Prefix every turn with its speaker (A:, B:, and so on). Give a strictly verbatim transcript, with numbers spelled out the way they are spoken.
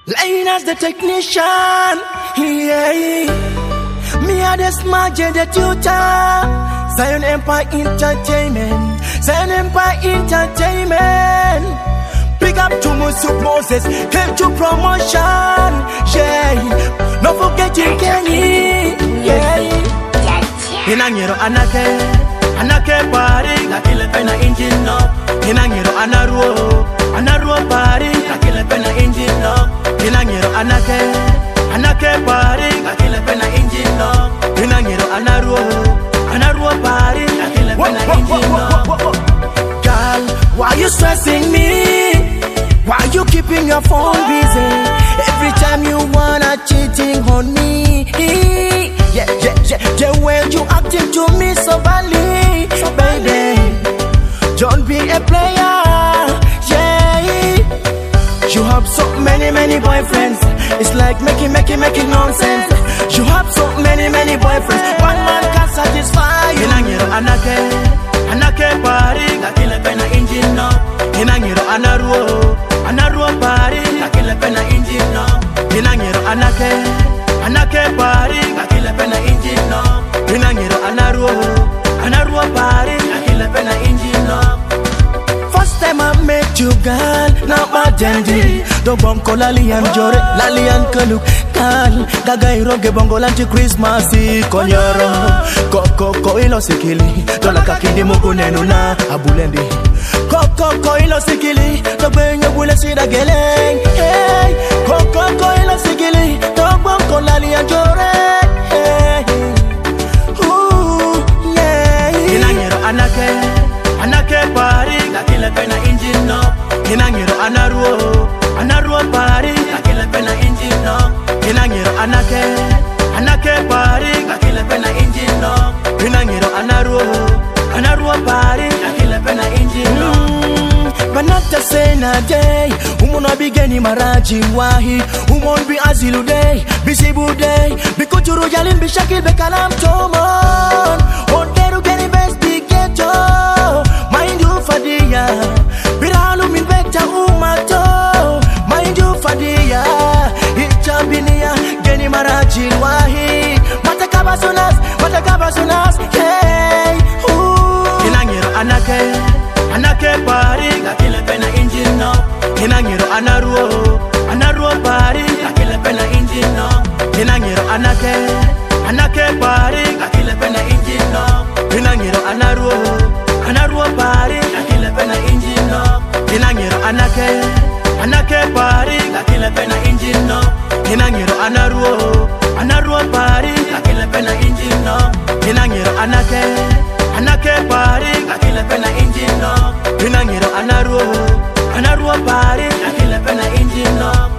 A: Line as the technician, yeah. Me are the smart J, the tutor. Zion Empire Entertainment, Zion Empire Entertainment. Pick up to Musu Moses, came to promotion, yeah. No forgetting Kenny, yeah. Inangiro anake, anake party, nakile pena engine no. Inangiro anaruo, anaruo party, nakile pena engine no. Inangiro anake, anake party, nakile pena engine no. Inangiro anaruo, anaruo party, nakile pena engine no. Girl, why you stressing me? Why you keeping your phone busy? Every time you wanna cheating on me. Yeah, yeah, yeah, the way you acting to me so badly, so baby, don't be a player, yeah. You have so many, many boyfriends. It's like making, making, making nonsense. You have so many, many boyfriends. One man can't satisfy you. Inangiro anake, anake party, nakile pena engine no. Inangiro anaruo, anaruo party, nakile pena engine no. Inangiro anake, anake party, nakile pena engine no. Inangiro anaruo, anaruo party, nakile pena engine no. First time I met you, girl, now I dendi. Do bonko lali and jore, lali and kaluk, girl. Gaga iroge bongo lanti Christmas konyoro. Koko ko ilo sikili, dola kakindi muku nenu na abulendi. Koko ko ilo sikili, do benye bule sida geleng. Hey, koko ko ilo sikili, do bonko lali and jore. Hey, ooh, yeah. Inangiro anake, anake party, nakile pena engine no. Inangiro anaruo, anaruo party, nakile pena engine no. Inangiro anake, anake party, nakile pena engine no. Inangiro anaruo, anaruo party, nakile pena engine no. Banata sena day, umona bigeni maraji wahi, umon bi azilu day, bisibu day, bikuturu jalin bishakil bekalam tomon, oderu geni best biketo, mind you fadia, biralu min beta umato, mind you fadia, ichabinia geni maraji wahi, matakaba sunas, matakaba sunas, hey, ooh. Inangiro anake, anake party, nakile pena engine no. Inangiro anaruo, anaruo party, nakile pena engine no. Inangiro anake, anake party, nakile pena engine no. Inangiro anaruo, anaruo party, nakile pena engine no. Inangiro anake, anake party, nakile pena engine no. Inangiro anaruo, anaruo party, nakile pena engine no. Inangiro anake, anake party, nakile pena engine no. Inangiro anaruo, anaruo party, nakile pena engine no.